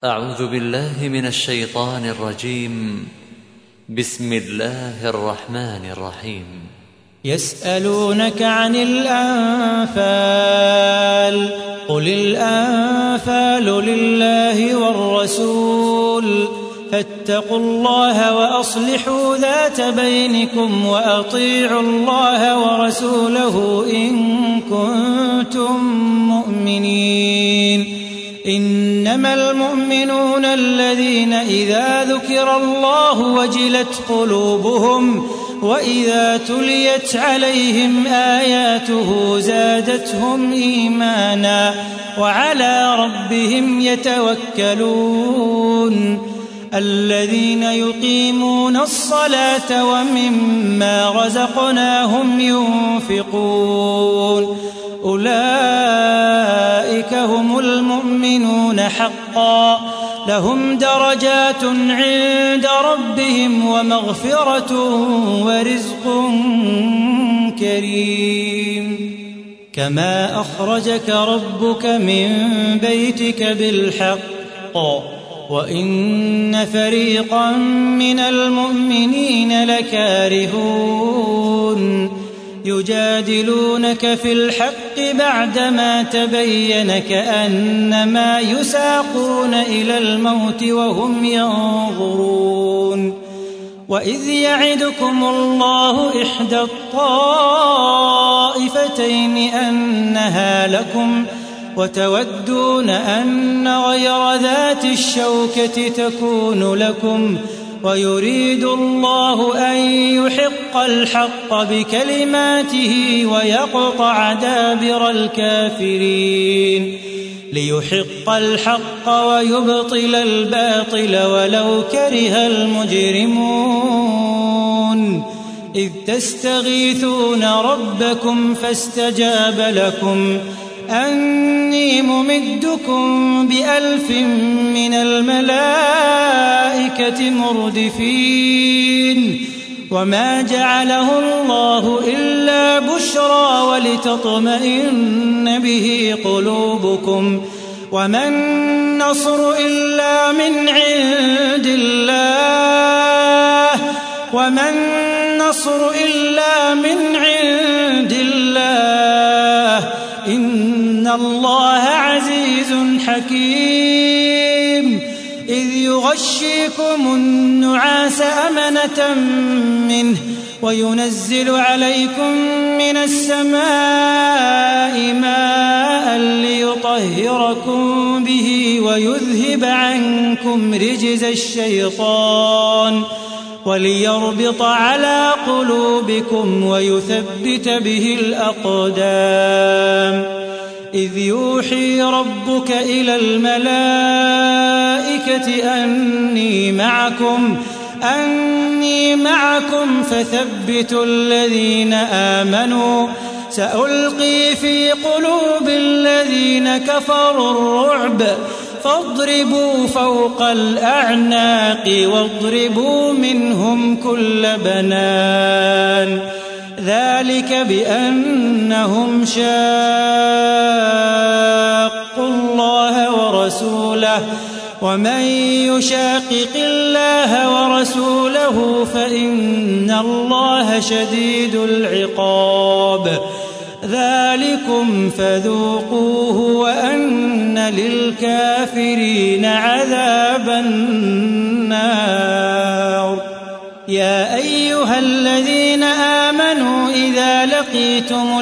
أعوذ بالله من الشيطان الرجيم. بسم الله الرحمن الرحيم. يسألونك عن الأنفال قل الأنفال لله والرسول فاتقوا الله وأصلحوا ذات بينكم وأطيعوا الله ورسوله إن كنتم مؤمنين. إنما المؤمنون الذين إذا ذكر الله وجلت قلوبهم وإذا تليت عليهم آياته زادتهم إيمانا وعلى ربهم يتوكلون. الذين يقيمون الصلاة ومما رزقناهم ينفقون أولئك هم المؤمنون حقا لهم درجات عند ربهم ومغفرة ورزق كريم. كما أخرجك ربك من بيتك بالحق وإن فريقا من المؤمنين لكارهون يجادلونك في الحق بعدما تبين كأنما يساقون إلى الموت وهم ينظرون. وإذ يعدكم الله إحدى الطائفتين أنها لكم وتودون أن غير ذات الشوكة تكون لكم ويريد الله أن يحق الحق بكلماته ويقطع دابر الكافرين ليحق الحق ويبطل الباطل ولو كره المجرمون. إذ تستغيثون ربكم فاستجاب لكم أني ممدكم ب1000 من الملائكة مردفين. وما جعله الله إلا بشرى ولتطمئن به قلوبكم وما النصر إلا من عند الله إن الله عزيز حكيم. إذ يغشيكم النعاس أمنة منه وينزل عليكم من السماء ماء ليطهركم به ويذهب عنكم رجز الشيطان وليربط على قلوبكم ويثبت به الأقدام. إذ يوحي ربك إلى الملائكة أني معكم فثبتوا الذين آمنوا سألقي في قلوب الذين كفروا الرعب فاضربوا فوق الأعناق واضربوا منهم كل بنان. ذلك بأنهم شاقوا الله ورسوله ومن يشاقق الله ورسوله فإن الله شديد العقاب. ذلكم فذوقوه وأن للكافرين عذاب النار. يا أيها الذين آمنوا إذا لقيتم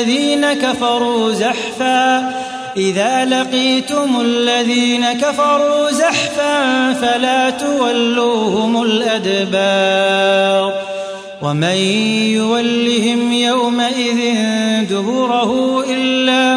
الذين كفروا زحفا فلا تولوهم الأدبار. ومن يولهم يومئذ دبره إلا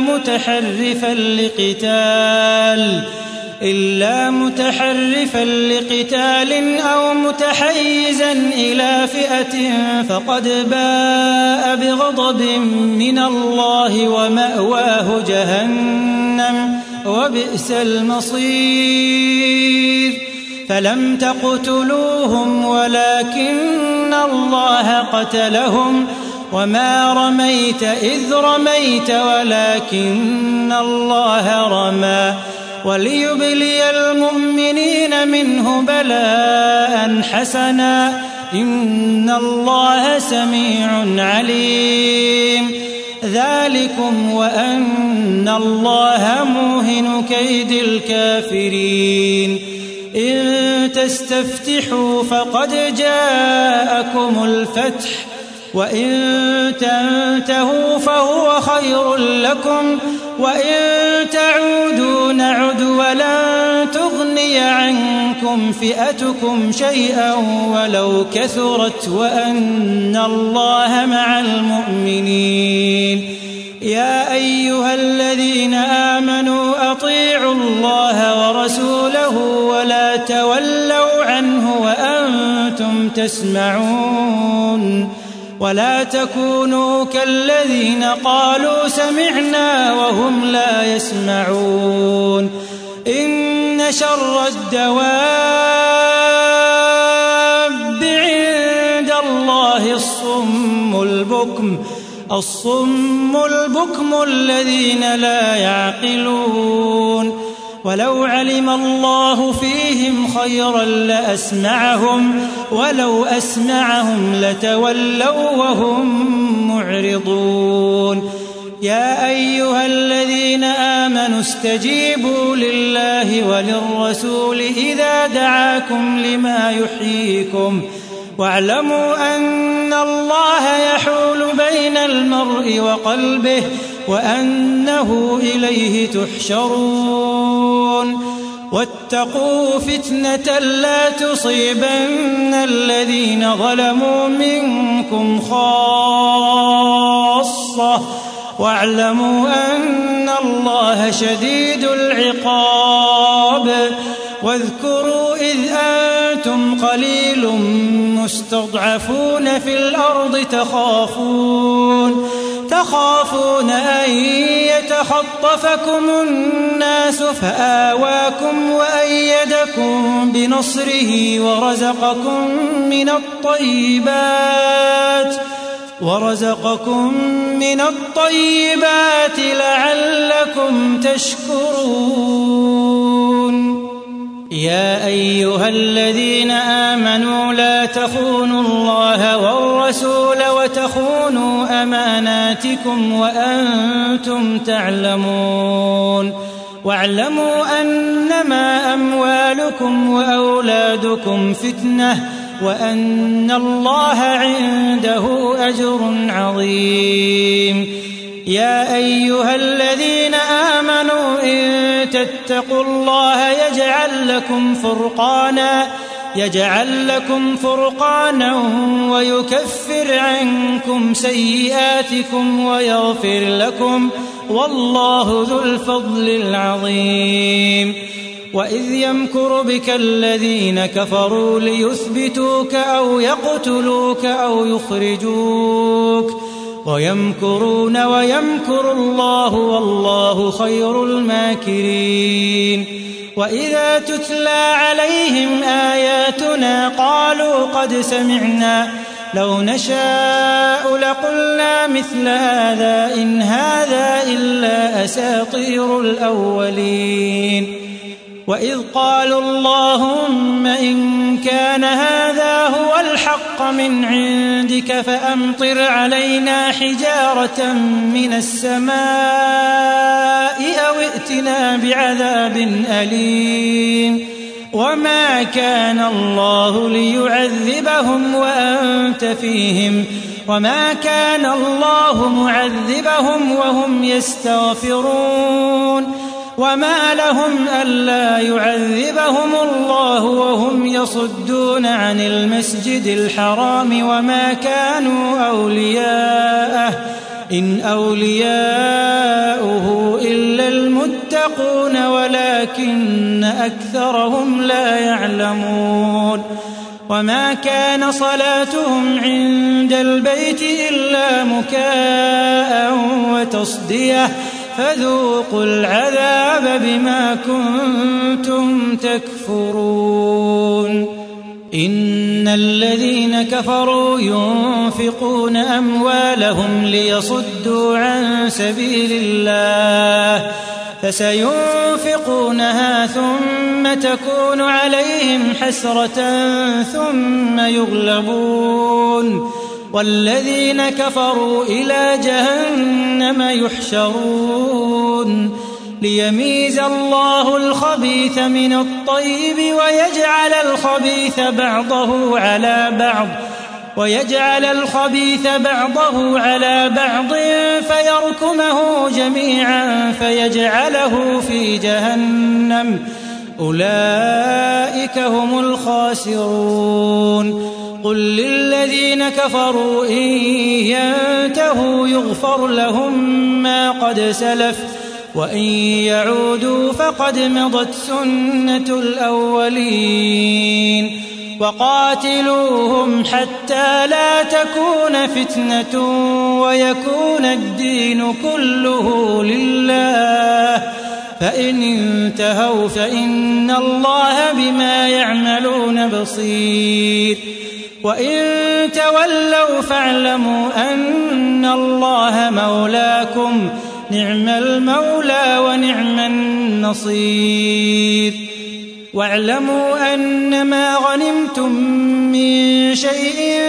متحرفا لقتال أو متحيزا إلى فئة فقد باء بغضب من الله ومأواه جهنم وبئس المصير. فلم تقتلوهم ولكن الله قتلهم وما رميت إذ رميت ولكن الله رمى وليبلي المؤمنين المؤمنين منه بلاء حسنا إن الله سميع عليم ذلكم وأن الله موهن كيد الكافرين إن تستفتحوا فقد جاءكم الفتح وإن تنتهوا فهو خير لكم وإن تعودوا نعد ولن تغني عنكم فئتكم شيئا ولو كثرت وأن الله مع المؤمنين يا أيها الذين آمنوا أطيعوا الله ورسوله ولا تولوا عنه وأنتم تسمعون ولا تكونوا كالذين قالوا سمعنا وهم لا يسمعون إن شر الدواب عند الله الصم البكم الذين لا يعقلون ولو علم الله فيهم خيرا لأسمعهم ولو أسمعهم لتولوا وهم معرضون يا أيها الذين آمنوا استجيبوا لله وللرسول إذا دعاكم لما يحييكم واعلموا أن الله يحول بين المرء وقلبه وأنه إليه تحشرون واتقوا فتنة لا تصيبن الذين ظلموا منكم خاصة واعلموا أن الله شديد العقاب واذكروا إذ أنتم قليل مستضعفون في الأرض تخافون أن يتخطفكم الناس فآواكم وأيدكم بنصره ورزقكم من الطيبات لعلكم تشكرون يا أيها الذين آمنوا لا تخونوا الله والرسول وتخونوا أماناتكم وأنتم تعلمون واعلموا أنما أموالكم وأولادكم فتنة وأن الله عنده أجر عظيم يا أيها الذين آمنوا إن تتقوا الله يجعل لكم فرقانا ويكفر عنكم سيئاتكم ويغفر لكم والله ذو الفضل العظيم وإذ يمكر بك الذين كفروا ليثبتوك أو يقتلوك أو يخرجوك ويمكرون ويمكر الله والله خير الماكرين وإذا تتلى عليهم آياتنا قالوا قد سمعنا لو نشاء لقلنا مثل هذا إن هذا إلا أساطير الأولين وإذ قالوا اللهم إن كان هذا هو الحق من عندك فأمطر علينا حجارة من السماء أو ائتنا بعذاب أليم وما كان الله ليعذبهم وأنت فيهم وما كان الله معذبهم وهم يستغفرون وما لهم ألا يعذبهم الله وهم يصدون عن المسجد الحرام وما كانوا أولياءه إن أولياؤه إلا المتقون ولكن أكثرهم لا يعلمون وما كان صلاتهم عند البيت إلا مكاء وتصدية فذوقوا العذاب بما كنتم تكفرون إن الذين كفروا ينفقون أموالهم ليصدوا عن سبيل الله فسينفقونها ثم تكون عليهم حسرة ثم يغلبون والذين كفروا إلى جهنم يحشرون ليميز الله الخبيث من الطيب ويجعل الخبيث بعضه على بعض فيركمه جميعا فيجعله في جهنم أولئك هم الخاسرون قل للذين كفروا إن ينتهوا يغفر لهم ما قد سلف وإن يعودوا فقد مضت سنة الأولين وقاتلوهم حتى لا تكون فتنة ويكون الدين كله لله فإن انتهوا فإن الله بما يعملون بصير وإن تولوا فاعلموا أن الله مولاكم نعم المولى ونعم النصير واعلموا أنما غنمتم من شيء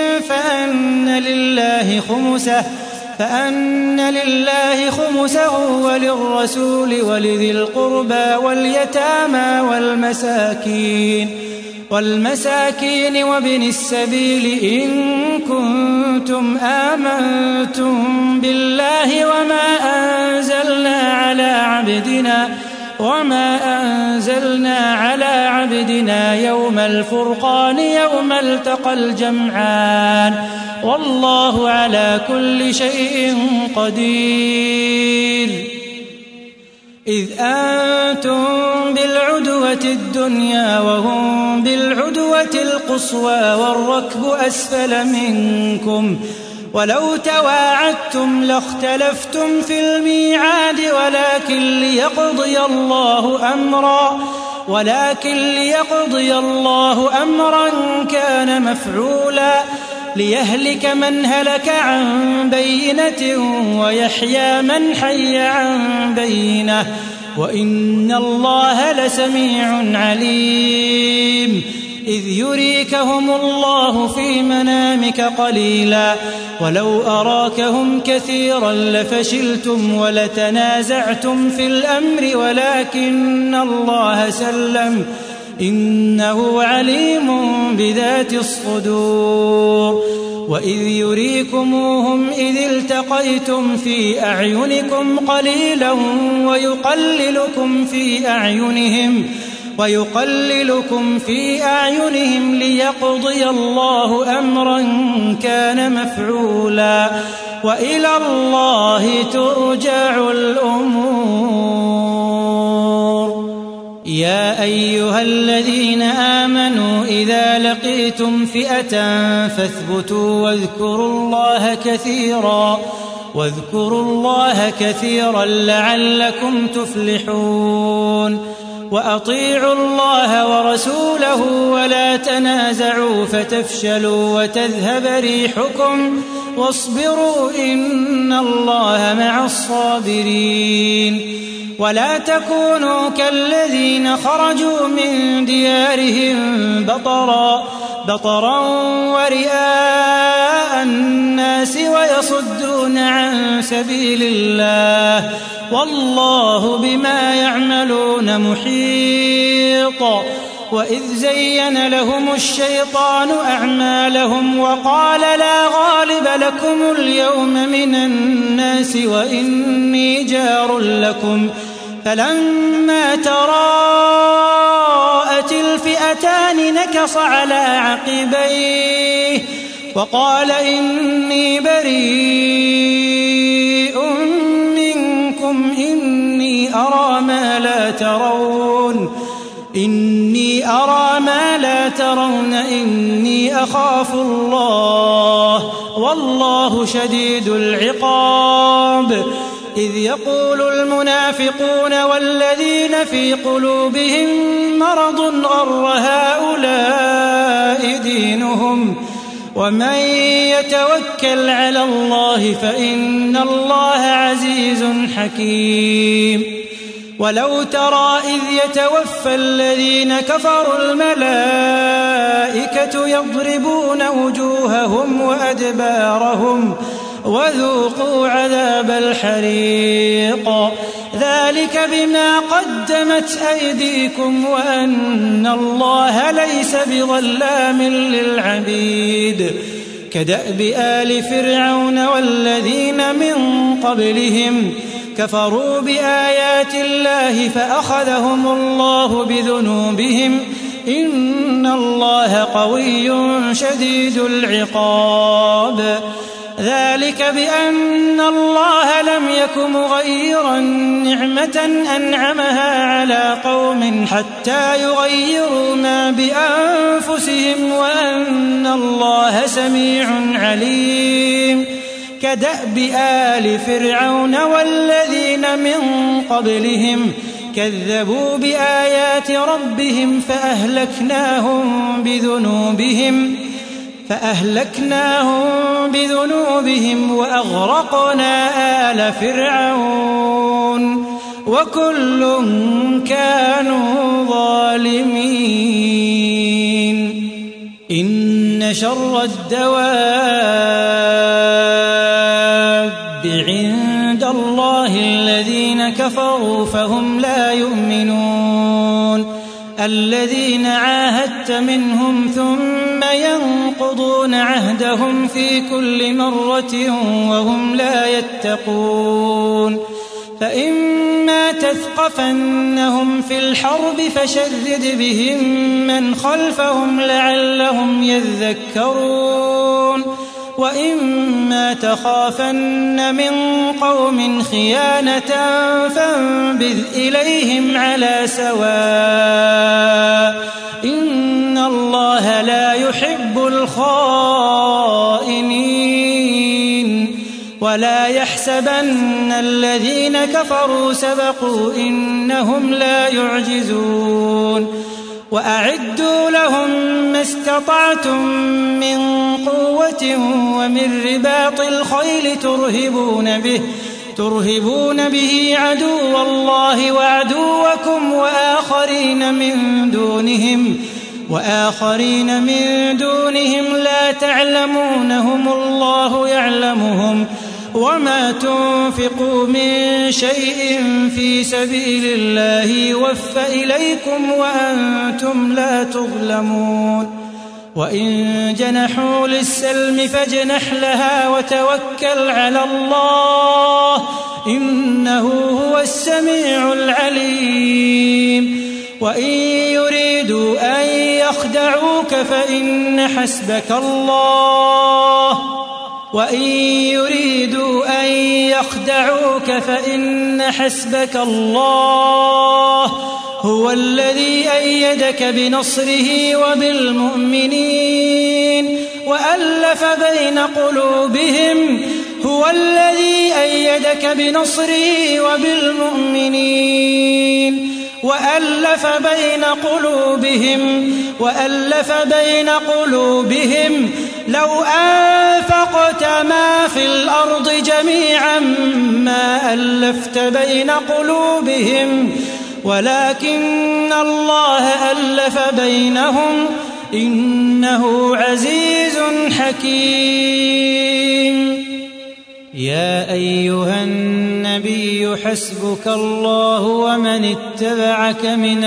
فأن لله خمسه وللرسول ولذي القربى واليتامى والمساكين وابن السبيل إن كنتم آمنتم بالله وما أنزلنا على عبدنا يوم الفرقان يوم التقى الجمعان والله على كل شيء قدير إذ أنتم بالعدوة الدنيا وهم بالعدوة القصوى والركب أسفل منكم ولو تواعدتم لاختلفتم في الميعاد ولكن ليقضي الله أمرا كان مفعولا ليهلك من هلك عن بينة ويحيى من حي عن بينة وإن الله لسميع عليم إذ يريكهم الله في منامك قليلا ولو أراكهم كثيرا لفشلتم ولتنازعتم في الأمر ولكن الله سلم إنه عليم بذات الصدور وإذ يريكموهم إذ التقيتم في أعينكم قليلا ويقللكم في أعينهم ليقضي الله أمرا كان مفعولا وإلى الله ترجع الأمور يا أيها الذين آمنوا إذا لقيتم فئة فاثبتوا واذكروا الله كثيرا لعلكم تفلحون وأطيعوا الله ورسوله ولا تنازعوا فتفشلوا وتذهب ريحكم واصبروا إن الله مع الصابرين ولا تكونوا كالذين خرجوا من ديارهم بطرا ورئاء الناس ويصدون عن سبيل الله والله بما يعملون محيط وإذ زين لهم الشيطان أعمالهم وقال لا غالب لكم اليوم من الناس وإني جار لكم فلما تراءت الفئتان نكص على عقبيه وقال إني بريء منكم إني أرى ما لا ترون إني أخاف الله والله شديد العقاب إذ يقول المنافقون والذين في قلوبهم مرض غر هؤلاء دينهم ومن يتوكل على الله فإن الله عزيز حكيم ولو ترى إذ يتوفى الذين كفروا الملائكة يضربون وجوههم وأدبارهم وذوقوا عذاب الحريق ذلك بما قدمت أيديكم وأن الله ليس بظلام للعبيد كدأب آل فرعون والذين من قبلهم كفروا بآيات الله فأخذهم الله بذنوبهم إن الله قوي شديد العقاب ذلك بأن الله لم يك مغيرا نعمة أنعمها على قوم حتى يغيروا ما بأنفسهم وأن الله سميع عليم كدأب آل فرعون والذين من قبلهم كذبوا بآيات ربهم فأهلكناهم بذنوبهم وأغرقنا آل فرعون وكل كانوا ظالمين إن شر الدواب عند الله الذين كفروا فهم لا يؤمنون الذين عاهدت منهم ثم ينقضون عهدهم في كل مرة وهم لا يتقون فإما تثقفنهم في الحرب فشرد بهم من خلفهم لعلهم يذكرون وإما تخافن من قوم خيانة فانبذ إليهم على سواء إن الله لا يحب الخائنين ولا يحسبن الذين كفروا سبقوا إنهم لا يعجزون وأعدوا لهم ما استطعتم من قوة ومن رباط الخيل ترهبون به عدو الله وعدوكم وآخرين من دونهم لا تعلمونهم الله يعلمهم وما تنفقوا من شيء في سبيل الله يوفى إليكم وأنتم لا تظلمون وإن جنحوا للسلم فاجنح لها وتوكل على الله إنه هو السميع العليم وإن يريدوا أن يخدعوك فإن حسبك الله هو الذي أيدك بنصره وبالمؤمنين وألف بين قلوبهم لو أنفقت ما في الأرض جميعا ما ألفت بين قلوبهم ولكن الله ألف بينهم إنه عزيز حكيم يا أيها النبي حسبك الله ومن اتبعك من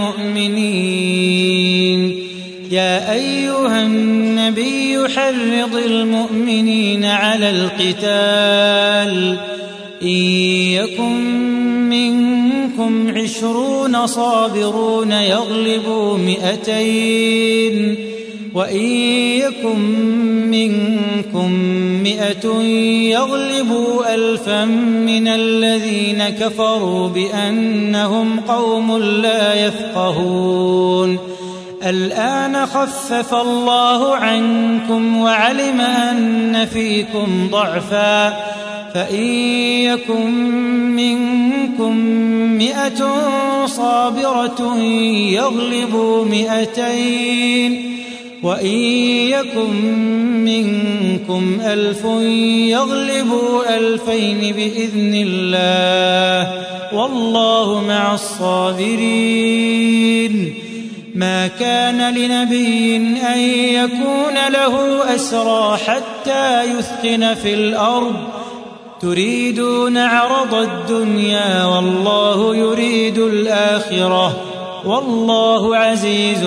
المؤمنين يا أيها النبي حرض المؤمنين على القتال إن يكن منكم 20 صابرون يغلبوا 200 وإن يكن منكم 100 يغلبوا 1000 من الذين كفروا بأنهم قوم لا يفقهون الآن خفف الله عنكم وعلم أن فيكم ضعفا فإن يكن منكم 100 صابرة يغلبوا 200 وإن يكن منكم 1000 يغلبوا 2000 بإذن الله والله مع الصابرين. ما كان لنبي أن يكون له أسرى حتى يثخن في الأرض تريدون عرض الدنيا والله يريد الآخرة والله عزيز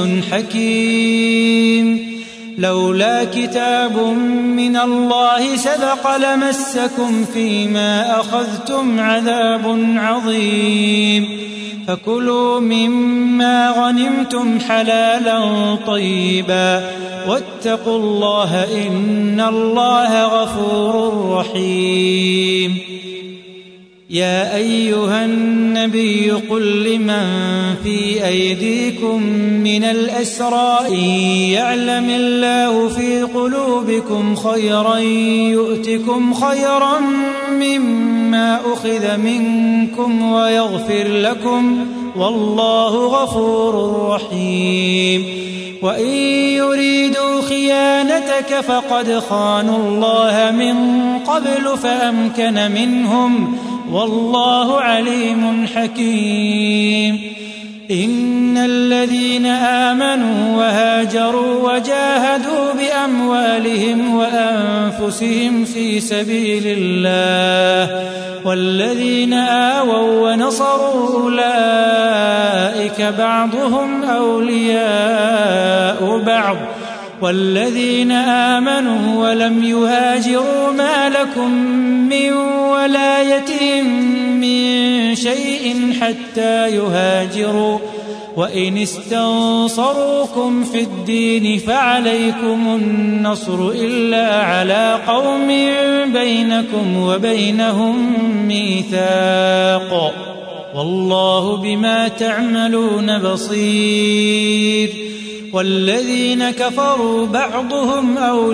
حكيم. لولا كتاب من الله سبق لمسكم فيما أخذتم عذاب عظيم. فكلوا مما غنمتم حلالا طيبا واتقوا الله إن الله غفور رحيم. يا أيها النبي قل لمن في أيديكم من الأسرى إن يعلم الله في قلوبكم خيرا يؤتكم خيرا مما أخذ منكم ويغفر لكم والله غفور رحيم. وإن يريدوا خيانتك فقد خانوا الله من قبل فأمكن منهم والله عليم حكيم. إن الذين آمنوا وهاجروا وجاهدوا بأموالهم وأنفسهم في سبيل الله والذين آووا ونصروا أولئك بعضهم أولياء بعض والذين آمنوا ولم يهاجروا ما لكم من ولايتهم من شيء حتى يهاجروا وإن استنصروكم في الدين فعليكم النصر إلا على قوم بينكم وبينهم ميثاق والله بما تعملون بصير. والذين كفروا بعضهم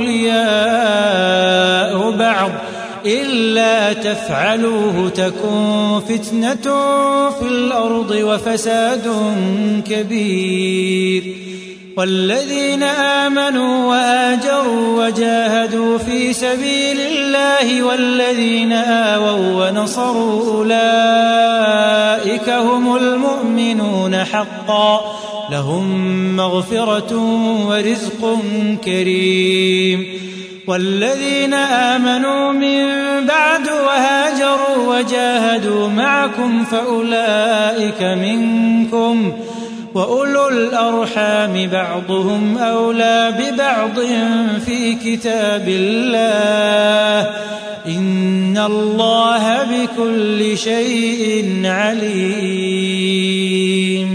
أولياء بعض إلا تفعلوه تكن فتنة في الأرض وفساد كبير. والذين آمنوا وآجروا وجاهدوا في سبيل الله والذين آووا ونصروا أولئك هم المؤمنون حقا لهم مغفرة ورزق كريم. والذين آمنوا من بعد وهاجروا وجاهدوا معكم فأولئك منكم وأولو الأرحام بعضهم أولى ببعض في كتاب الله إن الله بكل شيء عليم.